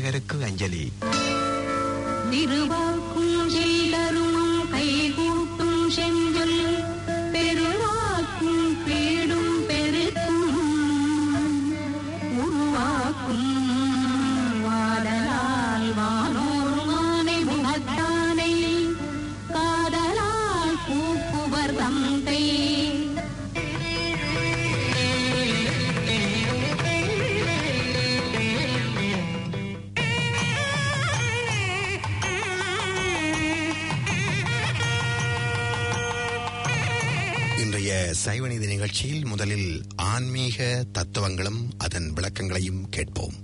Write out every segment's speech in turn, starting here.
விநாயகருக்கு அஞ்சலி. திருவாக்கும் செய்தரும் கைகூட்டும் செஞ்சொல் பெருவாக்கும் பேடும் பெருக்கும் உருவாக்கும் வாடலால் வானோர் மானை முகத்தானை காதலால் பூக்குவர் தந்தை இன்றைய சைவநீதி நிகழ்ச்சியில் முதலில் ஆன்மீக தத்துவங்களும் அதன் விளக்கங்களையும் கேட்போம்.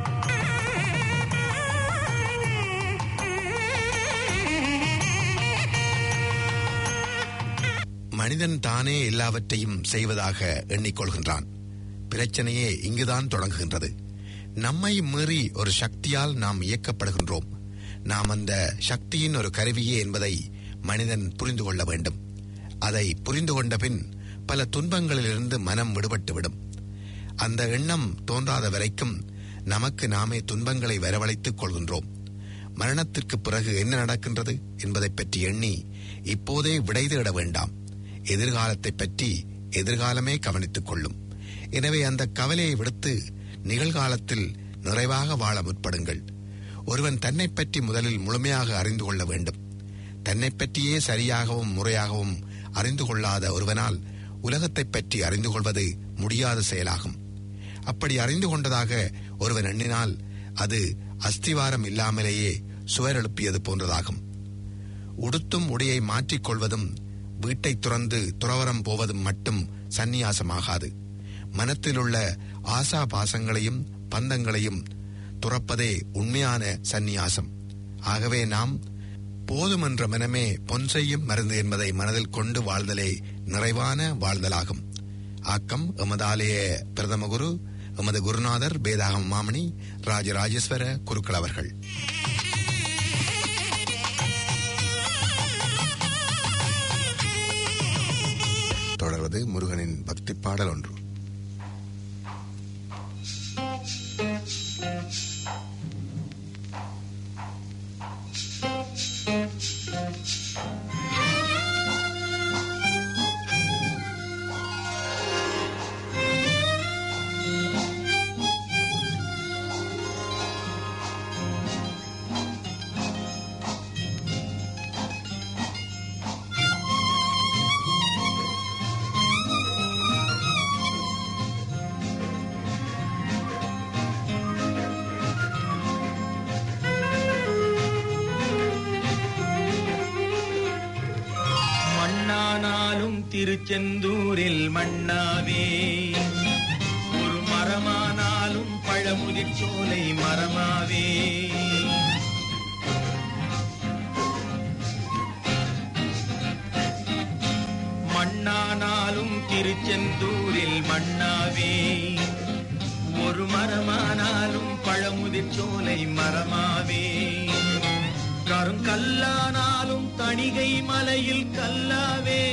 மனிதன் தானே எல்லாவற்றையும் செய்வதாக எண்ணிக்கொள்கின்றான். பிரச்சனையே இங்குதான் தொடங்குகின்றது. நம்மை மீறி ஒரு சக்தியால் நாம் இயக்கப்படுகின்றோம். நாம் அந்த சக்தியின் ஒரு கருவியே என்பதை மனிதன் புரிந்து கொள்ள வேண்டும். அதை புரிந்து கொண்ட பின் பல துன்பங்களிலிருந்து மனம் விடுபட்டுவிடும். அந்த எண்ணம் தோன்றாத வரைக்கும் நமக்கு நாமே துன்பங்களை வரவழைத்துக் கொள்கின்றோம். மரணத்திற்கு பிறகு என்ன நடக்கின்றது என்பதை பற்றி எண்ணி இப்போதே விடை தேட வேண்டாம். எதிர்காலத்தை பற்றி எதிர்காலமே கவனித்துக் கொள்ளும். எனவே அந்த கவலையை விடுத்து நிகழ்காலத்தில் நிறைவாக வாழ முற்படுங்கள். ஒருவன் தன்னை பற்றி முதலில் முழுமையாக அறிந்து கொள்ள வேண்டும். தன்னை பற்றியே சரியாகவும் முறையாகவும் அறிந்து கொள்ளாத ஒருவனால் உலகத்தை பற்றி அறிந்து கொள்வது முடியாத செயலாகும். அப்படி அறிந்து கொண்டதாக ஒருவன் எண்ணினால் அது அஸ்திவாரம் இல்லாமலேயே சுவர் எழுப்பியது போன்றதாகும். உடுத்தும் உடையை மாற்றிக்கொள்வதும் வீட்டை துறந்து துறவரம் போவதும் மட்டும் சந்நியாசமாகாது. மனத்திலுள்ள ஆசா பாசங்களையும் பந்தங்களையும் துறப்பதே உண்மையான சந்நியாசம். ஆகவே நாம் போதுமென்ற மனமே பொன் செய்யும் மருந்து என்பதை மனதில் கொண்டு வாழ்தலே நிறைவான வாழ்தலாகும். ஆக்கம் எமது ஆலய பிரதம குரு எமது குருநாதர் வேதாகம் மாமணி ராஜராஜேஸ்வர குருக்கள் அவர்கள். தொடர்வது முருகனின் பக்தி பாடல் ஒன்று. திருச்செந்தூரில் மண்ணாவே ஒரு மரமானாலும் பழமுதிர் சோலை மரமாவே மண்ணானாலும் திருச்செந்தூரில் மண்ணாவே ஒரு மரமானாலும் பழமுதிர் சோலை மரமாவே கருங்கல்லானாலும் தணிகை மலையில் கல்லாவே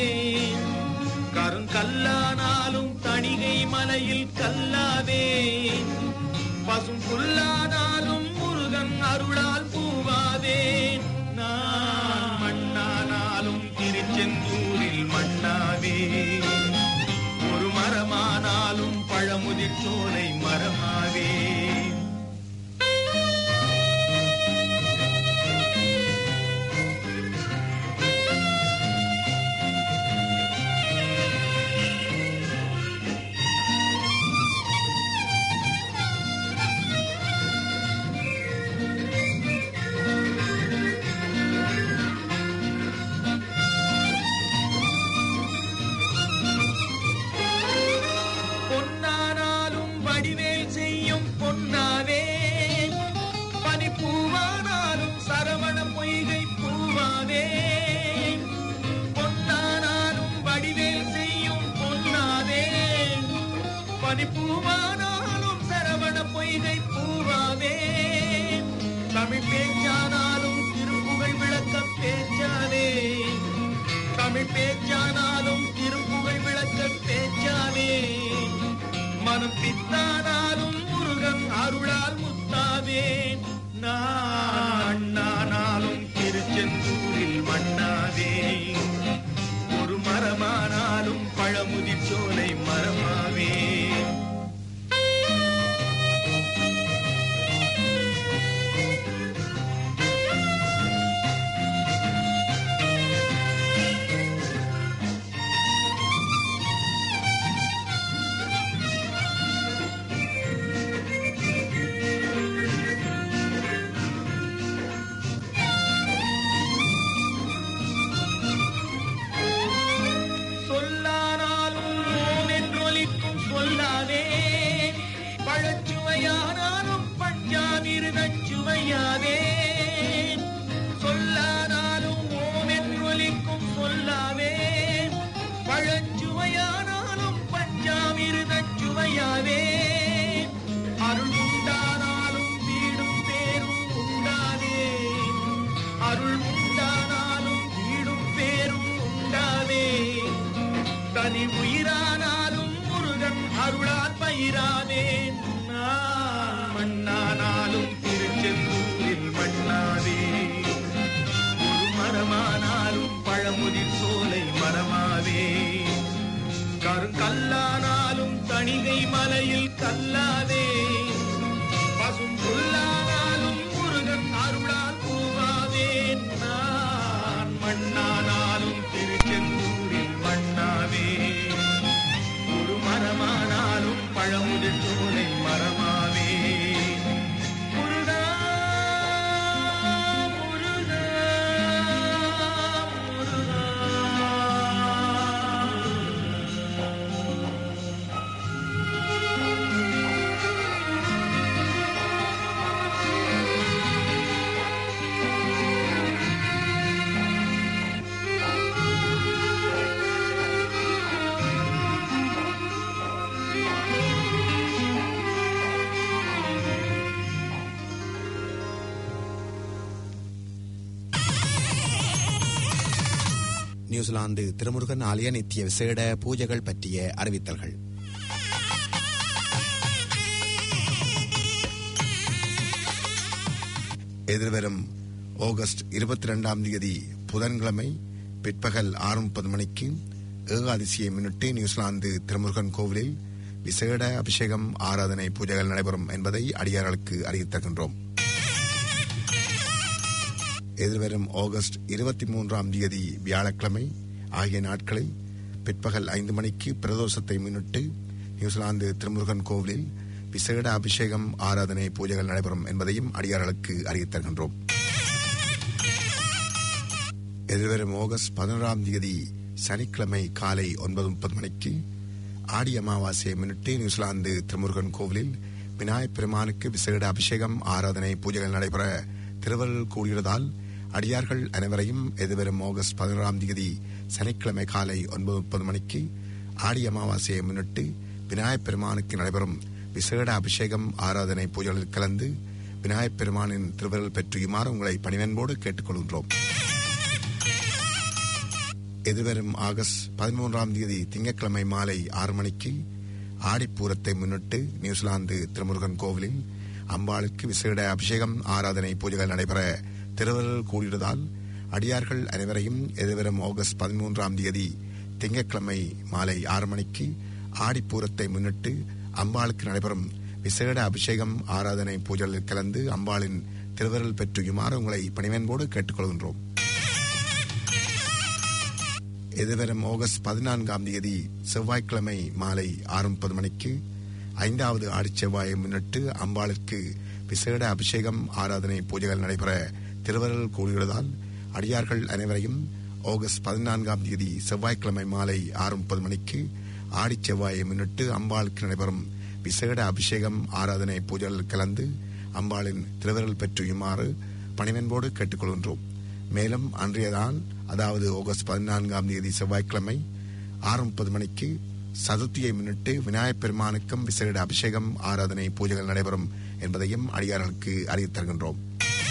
கருங்கல்லானாலும் தணிகை மலையில் கல்லாவே பசும் புல்லானாலும் முருகன் அருளால் பூவாவே நான் மண்ணானாலும் திருச்செந்தூரில் மண்ணாவே ஒரு மரமானாலும் பழமுதிர் சோலை மரமாவே பூவானாலும் சரவண பொய்கை பூவாவே தமிழ் பேச்சானாலும் திருப்புகழ் விளக்க பேச்சாவே தமிழ் பேச்சானாலும் திருப்புகழ் விளக்க பேச்சாவே மனம் பித்தானாலும் முருகன் அருளால் முத்தாவே அண்ணானாலும் திருச்செந்தூரில் மண்ணாவே, ஒரு மரமானாலும் பழமுதிர் சோலை மரமாவே. பழச்சுவையானாலும் பஞ்சாமிருதச்சுவையாவே, சொல்லானாலும் ஓமென்றொலிக்கும் சொல்லாவே, பழச்சுவையானாலும் பஞ்சாமிருதச்சுவையாவே. அருள் உண்டானாலும் வீடும் பேரும் உண்டாவே, அருள் உண்டானாலும் வீடும் பேரும் உண்டாவே. தனி உயிரானாலும் முருகன் அருளால் பயிராவேன். மண்ணானாலும் திருச்செந்தூரில் மண்ணாவே, ஒரு மரமானாலும் பழமுதிர் சோலை மரமாவே. கருங்கல்லானாலும் தணிகை மலையில் கல்லாவே, பசும் புல்லானாலும் முருகன் அருளால் பூவாவேன். நான் மண்ணானாலும் திருச்செந்தூரில் மண்ணாவே, ஒரு மரமானாலும் பழமுதிர் சோலை மரமாவே. முருகா முருகா முருகா. நியூசிலாந்து திருமுருகன் ஆலய நித்திய விசேட பூஜைகள் பற்றிய அறிவித்தல்கள். எதிர்வரும் ஆகஸ்ட் 22 புதன்கிழமை பிற்பகல் 6:30 மணிக்கு ஏகாதசியை முன்னிட்டு நியூசிலாந்து திருமுருகன் கோவிலில் விசேட அபிஷேகம் ஆராதனை பூஜைகள் நடைபெறும் என்பதை அடியார்களுக்கு அறிவித்தருகின்றோம். எதிர்வரும் ஆகஸ்ட் 23 வியாழக்கிழமை ஆகிய நாட்களில் பிற்பகல் 5 மணிக்கு பிரதோஷத்தை முன்னிட்டு நியூசிலாந்து திருமுருகன் கோவிலில் விசேட அபிஷேகம் ஆராதனை பூஜைகள் நடைபெறும் என்பதையும் அடியார்களுக்கு அறிவித்தருகின்றோம். எதிர்வரும் ஆகஸ்ட் 11 சனிக்கிழமை காலை 9:30 மணிக்கு ஆடி அமாவாசையை முன்னிட்டு நியூசிலாந்து திருமுருகன் கோவிலில் விநாயகப் பெருமானுக்கு விசேட அபிஷேகம் ஆராதனை பூஜைகள் நடைபெற திருவருள் கூடியதால் அடியார்கள் அனைவரையும் எதிர்வரும் ஆகஸ்ட் 11 சனிக்கிழமை காலை 9:30 மணிக்கு ஆடி அமாவாசையை முன்னிட்டு விநாயகப் பெருமானுக்கு நடைபெறும் விசேட அபிஷேகம் ஆராதனை பூஜைகளில் கலந்து விநாயகப் பெருமானின் திருவருள் பெற்றுமாறு உங்களை பணிவன்போடு கேட்டுக்கொள்கின்றோம். எதிர்வரும் ஆகஸ்ட் 13 திங்கட்கிழமை மாலை 6 மணிக்கு ஆடிப்பூரத்தை முன்னிட்டு நியூசிலாந்து திருமுருகன் கோவிலில் அம்பாளுக்கு விசேட அபிஷேகம் ஆராதனை பூஜைகள் நடைபெற திருவருள் கூடியதால் அடியார்கள் அனைவரையும் எதிர்வரும் ஆகஸ்ட் 13 திங்கட்கிழமை மாலை 6 மணிக்கு ஆடிப்பூரத்தை முன்னிட்டு அம்பாளுக்கு நடைபெறும் விசேட அபிஷேகம் ஆராதனை பூஜைகளில் கலந்து அம்பாளின் திருவருள் பெற்றுமாறு உங்களை பணிவன்போடு கேட்டுக்கொள்கின்றோம். எதிர்வரும் ஆகஸ்ட் 14 செவ்வாய்க்கிழமை மாலை 6:30 மணிக்கு 5வது ஆடிச் செவ்வாயை முன்னிட்டு அம்பாளுக்கு விசேட அபிஷேகம் ஆராதனை பூஜைகள் நடைபெற திருவருள் கூடியுள்ளதால் அடியார்கள் அனைவரையும் ஆகஸ்ட் 14 செவ்வாய்க்கிழமை மாலை 6:30 மணிக்கு ஆடிச் செவ்வாயை முன்னிட்டு அம்பாளுக்கு நடைபெறும் விசேட அபிஷேகம் ஆராதனை பூஜைகள் கலந்து அம்பாளின் திருவருள் பெற்றுமாறு பணிவன்போடு கேட்டுக்கொள்கின்றோம். மேலும் அன்றைய நாள், அதாவது ஆகஸ்ட் 14 செவ்வாய்க்கிழமை 6:30 மணிக்கு சதுர்த்தியை முன்னிட்டு விநாயகப் பெருமானுக்கும் விசேட அபிஷேகம் ஆராதனை பூஜைகள் நடைபெறும் என்பதையும் அடியார்களுக்கு அறிவித்தருகின்றோம்.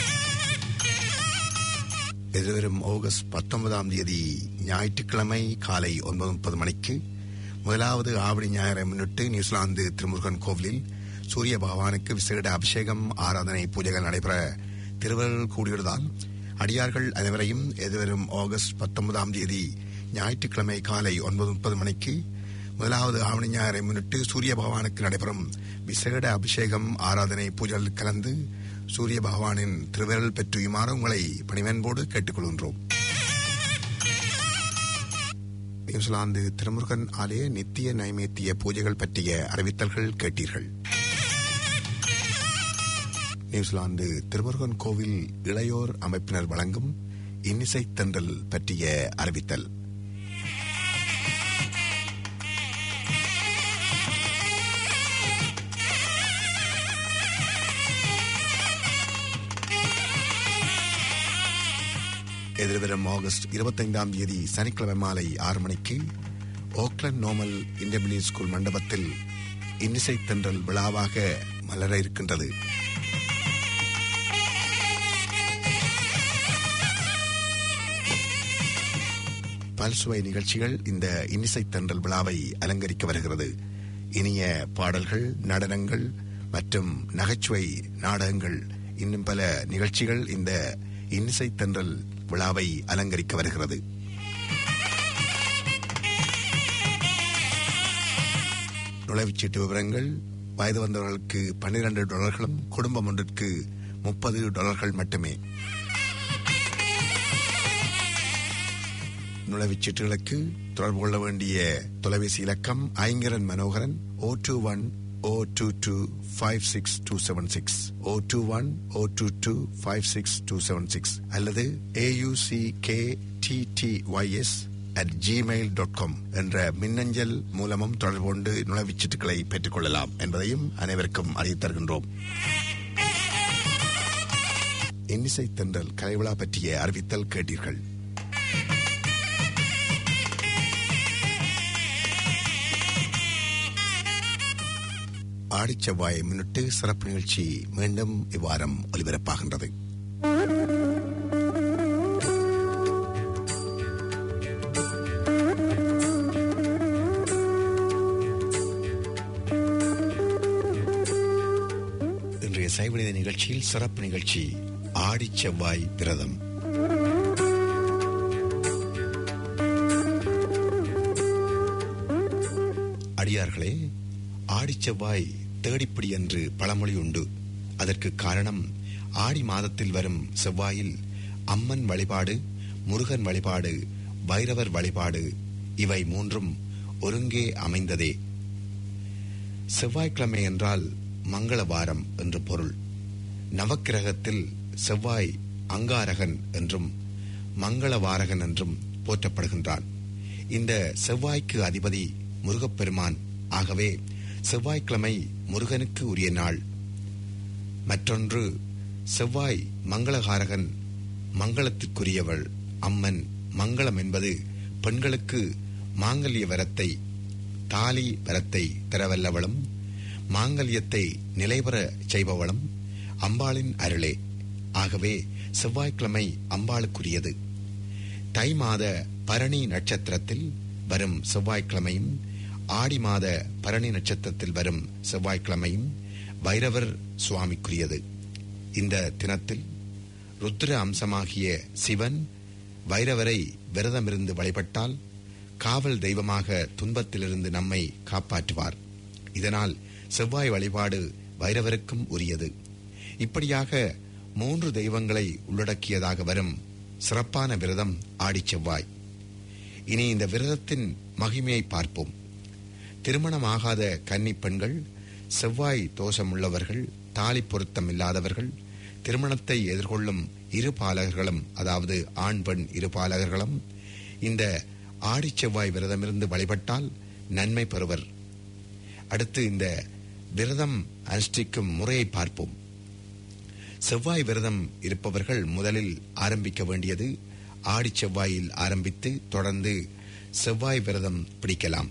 எதிர்வரும் ஆகஸ்ட் 19 ஞாயிற்றுக்கிழமை காலை 9:30 மணிக்கு முதலாவது ஆவணி ஞாயிறை முன்னிட்டு நியூசிலாந்து திருமுருகன் கோவிலில் சூரிய பகவானுக்கு விசேட அபிஷேகம் ஆராதனை பூஜைகள் நடைபெற திருவருள் கூடியுள்ளதால் அடியார்கள் அனைவரையும் எதிர்வரும் ஆகஸ்ட் 19ஆம் தேதி ஞாயிற்றுக்கிழமை காலை 9:30 மணிக்கு முதலாவது ஆவணி ஞாயிறை முன்னிட்டு சூரிய பகவானுக்கு நடைபெறும் விசேட அபிஷேகம் ஆராதனை பூஜையில் கலந்து சூரிய பகவானின் திருவிரல் பெற்றுமாறு உங்களை பணிவன்போடு கேட்டுக்கொள்கின்றோம். நியூசிலாந்து திருமுருகன் ஆலய நித்திய நைவேத்திய பூஜைகள் பற்றிய அறிவித்தல்கள் கேட்டீர்கள். நியூசிலாந்து திருமுருகன் கோவில் இளையோர் அமைப்பினர் வழங்கும் இன்னிசை தென்றல் பற்றிய அறிவித்தல். எதிர்வரும் ஆகஸ்ட் 25ஆம் தேதி சனிக்கிழமை மாலை 6 மணிக்கு ஓக்லண்ட் நோமல் இன்டர்மீடியட் ஸ்கூல் மண்டபத்தில் இன்னிசை தென்றல் விழாவாக மலர இருக்கின்றது. பல்சுவை நிகழ்ச்சிகள் இந்த இன்னிசை தென்றல் விழாவை அலங்கரிக்க வருகிறது. இனிய பாடல்கள், நடனங்கள் மற்றும் நகைச்சுவை நாடகங்கள் இன்னும் பல நிகழ்ச்சிகள் இந்த இன்னிசை தென்றல் விழாவை அலங்கரிக்க வருகிறது. நுழைவுச்சீட்டு விவரங்கள் வயது வந்தவர்களுக்கு $12, குடும்பம் ஒன்றிற்கு $30 மட்டுமே. நுழைவுச்சீட்டுகளுக்கு தொடர்பு கொள்ள வேண்டிய தொலைபேசி இலக்கம் ஐங்கரன் மனோகரன் 021-022-56276 021-022-56276 அல்லது aucktys@gmail.com என்ற மின்னஞ்சல் மூலமும் தொடர்பு கொண்டு நுழைவுச்சீட்டுகளை பெற்றுக் கொள்ளலாம் என்பதையும் அனைவருக்கும் அறிவித்து தருகின்றோம். இன்னிசை தென்றல் கலைவிழா பற்றிய அறிவித்தல் கேட்டீர்கள். ஆடிச்செவ்வாயை முன்னிட்டு சிறப்பு நிகழ்ச்சி மீண்டும் இவ்வாரம் ஒலிபரப்பாகின்றது. இன்றைய சைவநீதி நிகழ்ச்சியில் சிறப்பு நிகழ்ச்சி ஆடிச்செவ்வாய் விரதம். அடியார்களே, ஆடிச்செவ்வாய் தேடிப்பிடி என்று பழமொழி உண்டு. அதற்கு காரணம் ஆடி மாதத்தில் வரும் செவ்வாயில் அம்மன் வழிபாடு, முருகன் வழிபாடு, பைரவர் வழிபாடு இவை மூன்றும் ஒருங்கே அமைந்ததே. செவ்வாய்க்கிழமை என்றால் மங்கள வாரம் என்று பொருள். நவக்கிரகத்தில் செவ்வாய் அங்காரகன் என்றும் மங்களவாரகன் என்றும் போற்றப்படுகின்றான். இந்த செவ்வாய்க்கு அதிபதி முருகப்பெருமான். ஆகவே செவ்வாய்க்கிழமை முருகனுக்கு உரிய நாள். மற்றொன்று, செவ்வாய் மங்களகாரகன், மங்களத்திற்குரியவள் அம்மன். மங்களம் என்பது பெண்களுக்கு மாங்கல்ய வரத்தை, தாலி வரத்தை தரவல்லவளும் மாங்கல்யத்தை நிலைபெற செய்பவளும் அம்பாளின் அருளே. ஆகவே செவ்வாய்க்கிழமை அம்பாளுக்குரியது. தை மாத பரணி நட்சத்திரத்தில் வரும் செவ்வாய்க்கிழமையும் ஆடி மாத பரணி நட்சத்திரத்தில் வரும் செவ்வாய்க்கிழமையும் பைரவர் சுவாமிக்குரியது. இந்த தினத்தில் ருத்ர அம்சமாகிய சிவன் பைரவரை விரதமிருந்து வழிபட்டால் காவல் தெய்வமாக துன்பத்திலிருந்து நம்மை காப்பாற்றுவார். இதனால் செவ்வாய் வழிபாடு பைரவருக்கும் உரியது. இப்படியாக 3 தெய்வங்களை உள்ளடக்கியதாக வரும் சிறப்பான விரதம் ஆடிச்செவ்வாய். இனி இந்த விரதத்தின் மகிமையை பார்ப்போம். திருமணமாகாத கன்னி பெண்கள், செவ்வாய் தோஷம் உள்ளவர்கள், தாலி பொருத்தம் இல்லாதவர்கள், திருமணத்தை எதிர்கொள்ளும் இரு பாலகர்களும், அதாவது ஆண் பெண் இரு பாலகர்களும் இந்த ஆடிச்செவ்வாய் விரதமிருந்து வழிபட்டால் நன்மை பெறுவர். அடுத்து இந்த விரதம் அனுஷ்டிக்கும் முறையை பார்ப்போம். செவ்வாய் விரதம் இருப்பவர்கள் முதலில் ஆரம்பிக்க வேண்டியது ஆடிச்செவ்வாயில் ஆரம்பித்து தொடர்ந்து செவ்வாய் விரதம் பிடிக்கலாம்.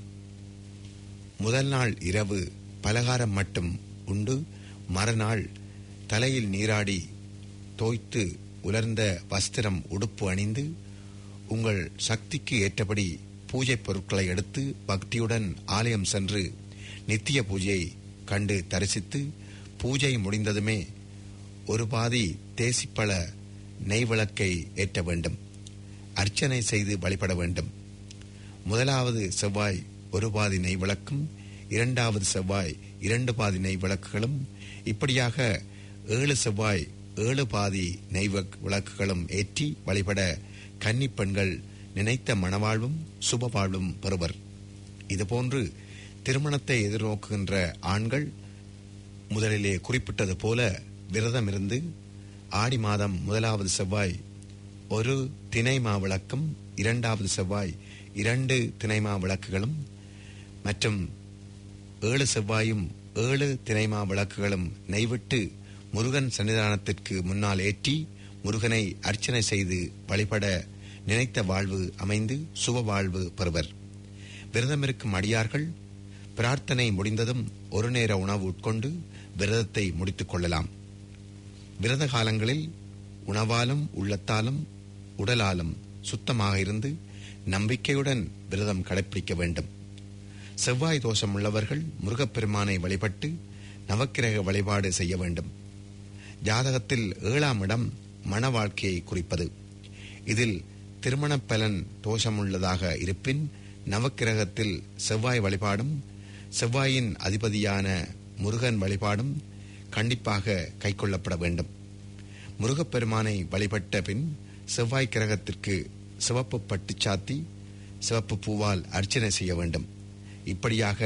முதல் நாள் இரவு பலகாரம் மட்டும் உண்டு, மறுநாள் தலையில் நீராடி தோய்த்து உலர்ந்த வஸ்திரம் உடுப்பு அணிந்து உங்கள் சக்திக்கு ஏற்றபடி பூஜை பொருட்களை எடுத்து பக்தியுடன் ஆலயம் சென்று நித்திய பூஜையை கண்டு தரிசித்து பூஜை முடிந்ததுமே ஒரு பாதி தேசிப்பழ நெய் விளக்கை ஏற்ற வேண்டும். அர்ச்சனை செய்து வழிபட வேண்டும். முதலாவது செவ்வாய் ஒரு பாதி நெய் விளக்கும், இரண்டாவது செவ்வாய் 2 பாதி நெய் விளக்குகளும், இப்படியாக 7 செவ்வாய் 7 பாதி நெய் விளக்குகளும் ஏற்றி வழிபட கன்னி பெண்கள் நினைத்த மணவாழ்வும் சுப வாழ்வும் பெறுவர். இதுபோன்று திருமணத்தை எதிர்நோக்குகின்ற ஆண்கள் முதலிலே குறிப்பிட்டது போல விரதமிருந்து ஆடி மாதம் முதலாவது செவ்வாய் 1 தினைமா விளக்கும், இரண்டாவது செவ்வாய் 2 தினைமா விளக்குகளும் மற்றும் 7 செவ்வாயும் 7 தினைமா விளக்குகளும் நெய்விட்டு முருகன் சன்னிதானத்திற்கு முன்னால் ஏற்றி முருகனை அர்ச்சனை செய்து வழிபட நினைத்த வாழ்வு அமைந்து சுப வாழ்வு பெறுவர். விரதமிருக்கும் அடியார்கள் பிரார்த்தனை முடிந்ததும் ஒரு நேர உணவு உட்கொண்டு விரதத்தை முடித்துக் கொள்ளலாம். விரத காலங்களில் உணவாலும் உள்ளத்தாலும் உடலாலும் சுத்தமாக இருந்து நம்பிக்கையுடன் விரதம் கடைப்பிடிக்க வேண்டும். செவ்வாய் தோஷம் உள்ளவர்கள் முருகப்பெருமானை வழிபட்டு நவக்கிரக வழிபாடு செய்ய வேண்டும். ஜாதகத்தில் 7ஆம் இடம் மன வாழ்க்கையை குறிப்பது. இதில் திருமண பலன் தோஷமுள்ளதாக இருப்பின் நவக்கிரகத்தில் செவ்வாய் வழிபாடும் செவ்வாயின் அதிபதியான முருகன் வழிபாடும் கண்டிப்பாக கைக்கொள்ளப்பட வேண்டும். முருகப்பெருமானை வழிபட்ட பின் செவ்வாய் கிரகத்திற்கு சிவப்பு பட்டு சாத்தி சிவப்பு பூவால் அர்ச்சனை செய்ய வேண்டும். இப்படியாக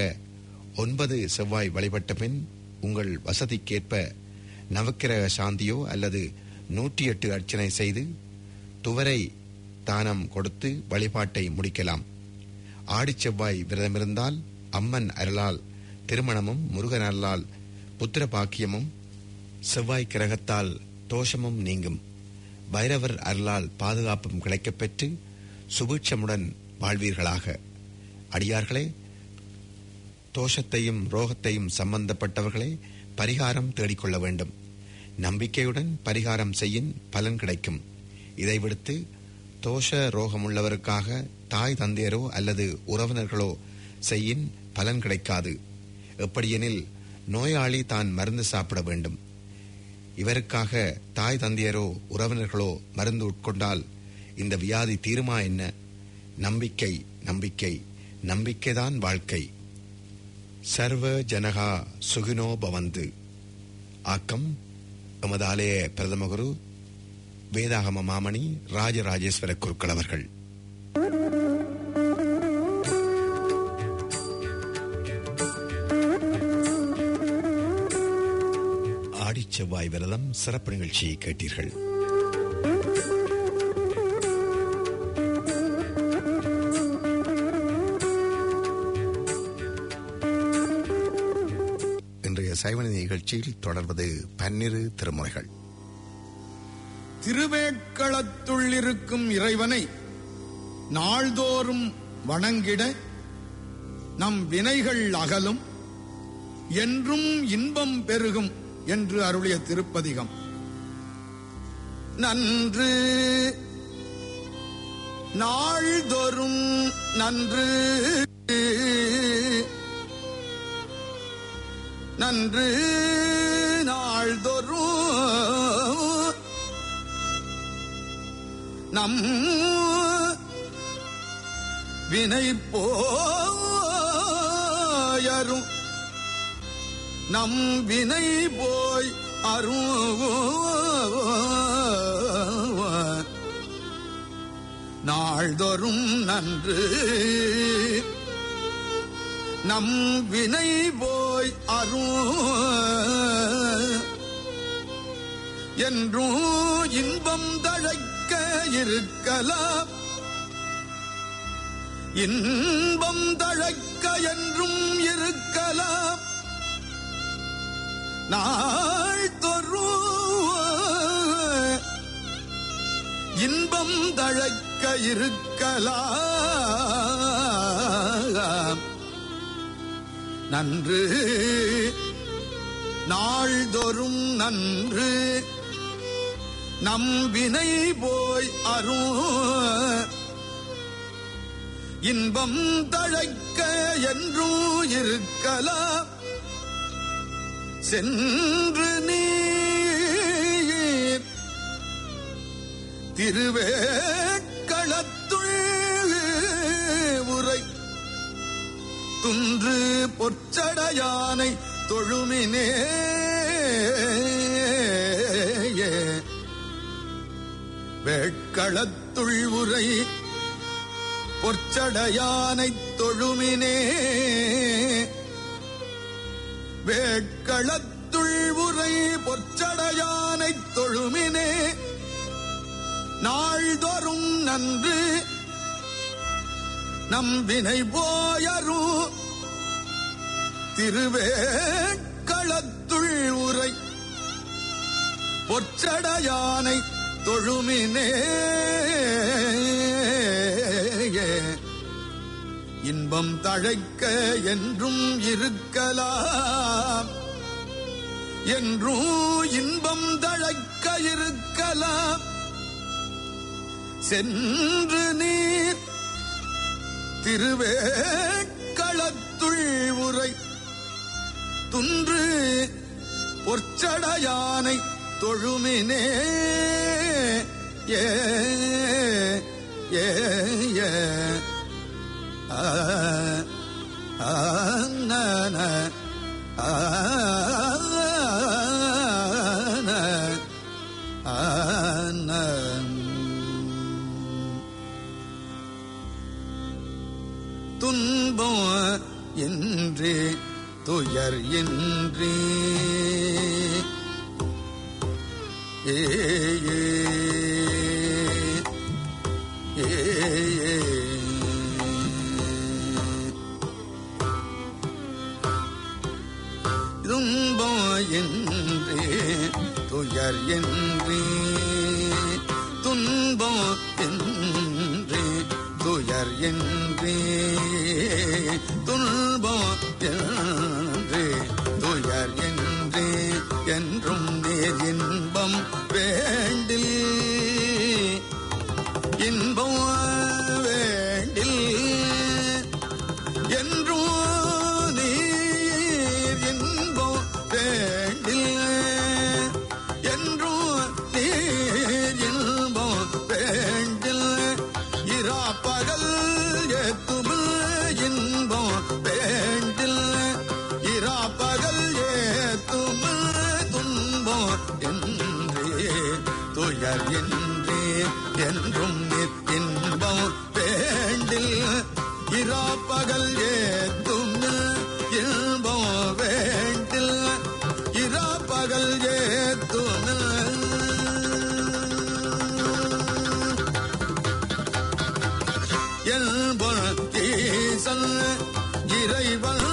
9 செவ்வாய் வழிபட்ட பின் உங்கள் வசதிக்கேற்ப நவக்கிரக சாந்தியோ அல்லது 108 அர்ச்சனை செய்து துவரை தானம் கொடுத்து வழிபாட்டை முடிக்கலாம். ஆடி செவ்வாய் விரதமிருந்தால் அம்மன் அருளால் திருமணமும் முருகன் அருளால் புத்திர பாக்கியமும் செவ்வாய் கிரகத்தால் தோஷமும் நீங்கும். பைரவர் அருளால் பாதுகாப்பும் கிடைக்கப்பெற்று சுபீட்சமுடன் வாழ்வீர்களாக. அடியார்களே, தோஷத்தையும் ரோகத்தையும் சம்பந்தப்பட்டவர்களே பரிகாரம் தேடிக்கொள்ள வேண்டும். நம்பிக்கையுடன் பரிகாரம் செய்யின் பலன் கிடைக்கும். இதை விடுத்து தோஷ ரோகமுள்ளவருக்காக தாய் தந்தையரோ அல்லது உறவினர்களோ செய்யின் பலன் கிடைக்காது. எப்படியெனில் நோயாளி தான் மருந்து சாப்பிட வேண்டும். இவருக்காக தாய் தந்தையரோ உறவினர்களோ மருந்து உட்கொண்டால் இந்த வியாதி தீருமா என்ன? நம்பிக்கை நம்பிக்கை நம்பிக்கைதான் வாழ்க்கை. சர்வ ஜனகா சுகினோ பவந்து. ஆக்கம் எமது ஆலய பிரதம குரு வேதாகம மாமணி ராஜராஜேஸ்வர குருக்கள் அவர்கள். ஆடி செவ்வாய் விரதம் சிறப்பு நிகழ்ச்சியை கேட்டீர்கள். இன்றைய சைவநீதி நிகழ்ச்சியில் தொடர்வது 12 திருமுறைகள். திருவேட்களத்துள் இருக்கும் இறைவனை நாள்தோறும் வணங்கிட நம் வினைகள் அகலும், என்றும் இன்பம் பெருகும் என்று அருளிய திருப்பதிகம். நன்று நாள்தோறும் நன்று நன்று நாள்தோறும் நம் வினை போயரும் நம் வினை போய் அரும் நாள்தோறும் நன்று நம் வினை போய் அரும் என்றும் இன்பம் தழைக்க இருக்கலாம், இன்பம் தழைக்க என்றும் இருக்கலாம். நாள்தோறும் இன்பம் தழைக்க இருக்கலாம். நன்று நாள்தோறும் நன்று நம் வினை போய் அரும் இன்பம் தழைக்க என்றும் இருக்கலாம். சென்று நீ திருவேட்களத்துள் உரை துன்று பொற்சடையானை தொழுமினே வேட்களத்துள் உரை பொற்சடையானை தொழுமினே வேட்களத்துள் உரை பொற்சடையானை தொழுமினே நாள்தோறும் நன்று நம்பினை போயரு திருவேட்களத்துள் உரை பொற்சடையானை தொழுமினே இன்பம் தழைக்க என்றும் இருக்கலாம் என்றும் இன்பம் தழைக்க இருக்கலாம் சென்று நீர் திருவேட்களத்துள் உரை துன்று பொற்சடையானை தொழுமினே ஏ ஏ ஏ துன்பம் என்றே துயர் என்றே ஏ துன்பம் என்றே துயர் என்றே துன்பம் என்றே துயர் என்றே துன்பம் என்றே துயர் என்றே என்றும் நேர் இன்பம் வேண்டில் இன்பம் வேண்டில் என்றும் நீர் இன்பம் வேண்டில் என்றும் நீர் இன்பம் வேண்டில் இராப்பகல் ஏத்தும் இன்பம் வேண்டில் இராப்பகல் ஏத்தும் துன்பம் என்றே துயர் என்றே என்றும் இன்பம் வேண்டில் இராப்பகல் ஏத்தும் இன்பம் வேண்டில் இராப்பகல் ஏத்தும் என்பன் ஈசன் இறைவன்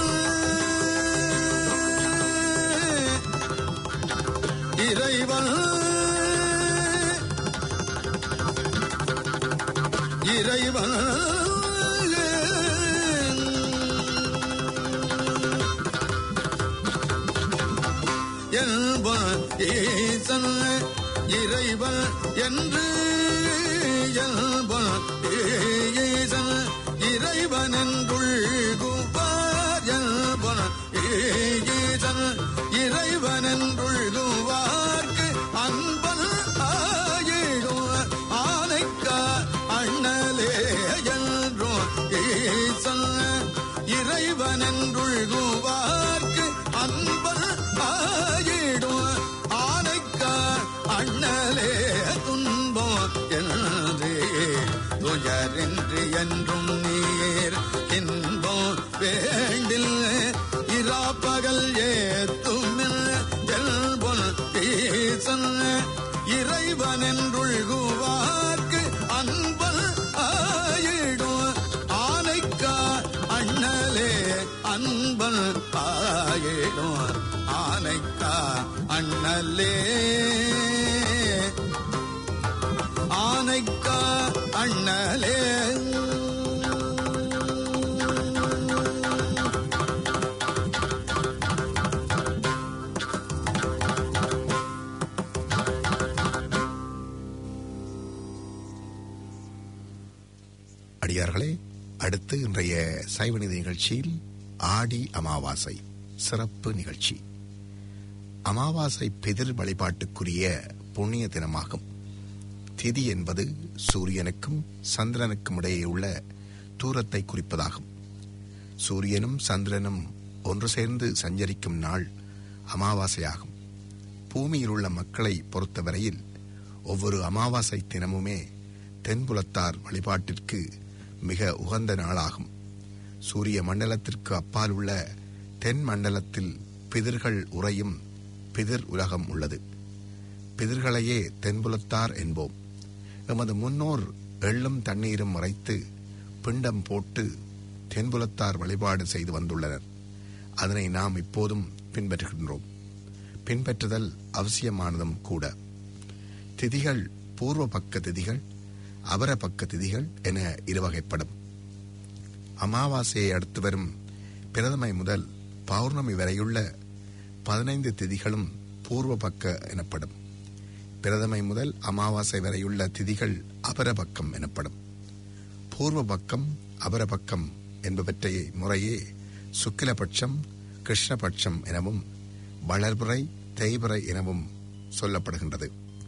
இறைவன் இறைவன் என்பன் ஈசன் இறைவன் என்று என்பன் ஈசன் இறைவன் என்றுள்குவார் என்பன் ஈசன் இறைவன் என்றுள்குவார்க்கு அன்பன் ஆயிடும் ஆனைக்கா அண்ணலே என்றும் ஈசன் இறைவன் என்றுள்குவார்க்கு அன்பன் ஆயிடும் ஆனைக்கா அண்ணலே துன்பம் என்றே துயரின்றி என்றும் நீர் இன்பம் வேண்டில் இராப்பகல் ஏத்தும் என்பன் ஈசன் இறைவன் என்றுள்குவார்க்கு அன்பன் ஆயிடும் ஆனைக்கா அண்ணலே அன்பன் ஆயிடும் ஆனைக்கா அண்ணலே ஆனைக்கா அண்ணலே அடியார்களே, அடுத்து இன்றைய சைவநீதி நிகழ்ச்சியில் ஆடி அமாவாசை சிறப்பு நிகழ்ச்சி. அமாவாசை பிதிர் வழிபாட்டுக்குரிய புண்ணிய தினமாகும். திதி என்பது சூரியனுக்கும் சந்திரனுக்கும் இடையே உள்ள தூரத்தை குறிப்பதாகும். சூரியனும் சந்திரனும் ஒன்று சேர்ந்து சஞ்சரிக்கும் நாள் அமாவாசையாகும். பூமியில் உள்ள மக்களை பொறுத்தவரையில் ஒவ்வொரு அமாவாசை தினமுமே தென்புலத்தார் வழிபாட்டிற்கு மிக உகந்த நாளாகும். சூரிய மண்டலத்திற்கு அப்பால் உள்ள தென் மண்டலத்தில் பிதிர்கள் உறையும் பிதிர் உலகம் உள்ளது. பிதிர்களையே தென்புலத்தார் என்போம். எமது முன்னோர் எள்ளும் தண்ணீரும் மறைத்து பிண்டம் போட்டு தென்புலத்தார் வழிபாடு செய்து வந்துள்ளனர். அதனை நாம் இப்போதும் பின்பற்றுகின்றோம். பின்பற்றுதல் அவசியமானதும் கூட. திதிகள் பூர்வ பக்க திதிகள், அபர பக்க திதிகள் என இருவகைப்படும். அமாவாசையை அடுத்து வரும் பிரதமை முதல் பௌர்ணமி வரையுள்ள 15 திதிகளும் பூர்வ பக்க எனப்படும். பிரதமை முதல் அமாவாசை வரையுள்ள திதிகள் அபரபக்கம் எனப்படும். பூர்வ பக்கம் அபரபக்கம் என்பவற்றை முறையே சுக்கிலபட்சம், கிருஷ்ணபட்சம் எனவும் வளர்பிறை, தேய்பிறை எனவும் சொல்லப்படுகின்றது.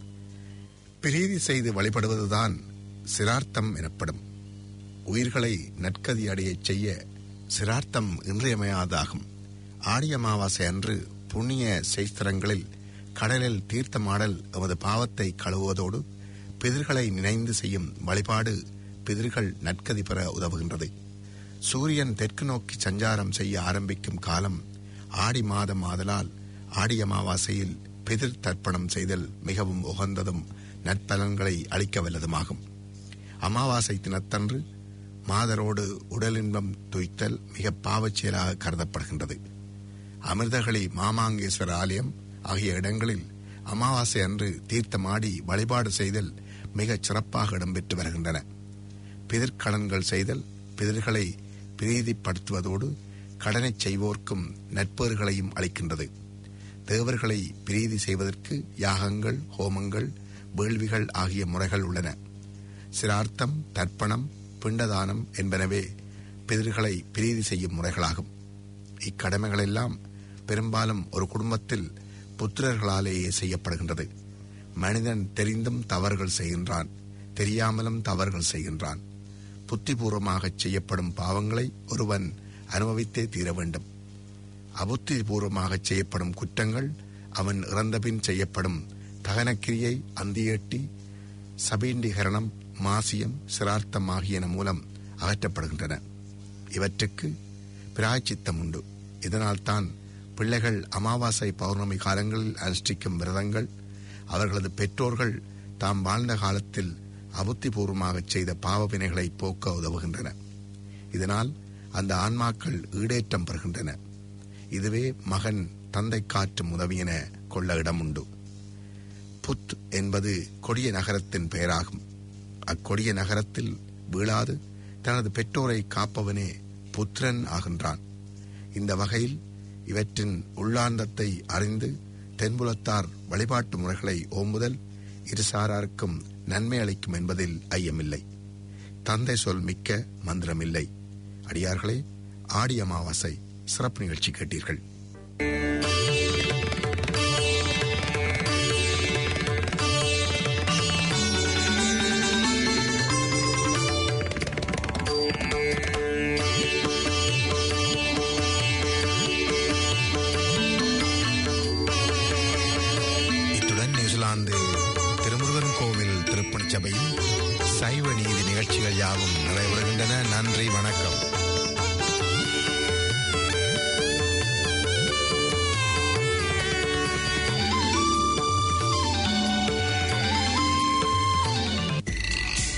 பிரீதி செய்து வழிபடுவதுதான் சிரார்த்தம் எனப்படும். உயிர்களை நற்கதி அடையச் செய்ய சிரார்த்தம் இன்றியமையாதாகும். ஆடி அமாவாசை அன்று புண்ணிய சேஸ்திரங்களில் கடலில் தீர்த்தமாடல் எமது பாவத்தை கழுவுவதோடு பிதிர்களை நினைந்து செய்யும் வழிபாடு பிதிர்கள் நற்கதி பெற உதவுகின்றது. சூரியன் தெற்கு நோக்கி சஞ்சாரம் செய்ய ஆரம்பிக்கும் காலம் ஆடி மாதம் ஆதலால் ஆடி அமாவாசையில் பிதிர் தர்ப்பணம் செய்தல் மிகவும் உகந்ததும் நற்பலன்களை அளிக்க வல்லதுமாகும். அமாவாசை தினத்தன்று மாதரோடு உடலின்பம் துய்த்தல் மிக பாவச் செயலாக கருதப்படுகின்றது. அமிர்தகளி மாமாங்கேஸ்வர ஆலயம் ஆகிய இடங்களில் அமாவாசை அன்று தீர்த்தமாடி வழிபாடு செய்தல் மிகச் சிறப்பாக இடம்பெற்று வருகின்றன. பிதிர்க்கடன்கள் செய்தல் பிதிர்களை பிரீதிப்படுத்துவதோடு கடனை செய்வோர்க்கும் நட்பேறுகளையும் அளிக்கின்றது. தேவர்களை பிரீதி செய்வதற்கு யாகங்கள், ஹோமங்கள், வேள்விகள் ஆகிய முறைகள் உள்ளன. சிரார்த்தம், தர்ப்பணம், பிண்டதானம் என்பனவே பிதிர்களை பிரீதி செய்யும் முறைகளாகும். இக்கடமைகளெல்லாம் பெரும்பாலும் ஒரு குடும்பத்தில் புத்திரர்களாலேயே செய்யப்படுகின்றது. மனிதன் தெரிந்தும் தவறுகள் செய்கின்றான், தெரியாமலும் தவறுகள் செய்கின்றான். புத்திபூர்வமாக செய்யப்படும் பாவங்களை ஒருவன் அனுபவித்தே தீர வேண்டும். அபுத்திபூர்வமாக செய்யப்படும் குற்றங்கள் அவன் இறந்தபின் செய்யப்படும் தகனக்கிரியை, அந்தியேட்டி, சபீண்டீகரணம், மாசியம், சிரார்த்தம் ஆகியன மூலம் அகற்றப்படுகின்றன. இவற்றுக்கு பிராயச்சித்தம் உண்டு. இதனால்தான் பிள்ளைகள் அமாவாசை பௌர்ணமி காலங்களில் அனுஷ்டிக்கும் விரதங்கள் அவர்களது பெற்றோர்கள் தாம் வாழ்ந்த காலத்தில் அபுத்திபூர்வமாக செய்த பாவ வினைகளை போக்க உதவுகின்றன. இதனால் அந்த ஆன்மாக்கள் ஈடேற்றம் பெறுகின்றன. இதுவே மகன் தந்தை காற்றும் உதவியென கொள்ள இடம் உண்டு. புத் என்பது கொடிய நகரத்தின் பெயராகும். அக்கொடிய நகரத்தில் வீழாது தனது பெற்றோரை காப்பவனே புத்திரன் ஆகின்றான். இந்த வகையில் இவற்றின் உள்ளார்ந்தத்தை அறிந்து தென்புலத்தார் வழிபாட்டு முறைகளை ஓம்புதல் இருசாராருக்கும் நன்மை அளிக்கும் என்பதில் ஐயமில்லை. தந்தை சொல் மிக்க மந்திரமில்லை. அடியார்களே, ஆடி அமாவாசை சிறப்பு நிகழ்ச்சி கேட்டீர்கள். திருமுருகன் கோவில் திருப்பணி சபையின் சைவ நீதி நிகழ்ச்சிகள் யாவும் நிறைவடைகின்றன. நன்றி, வணக்கம்.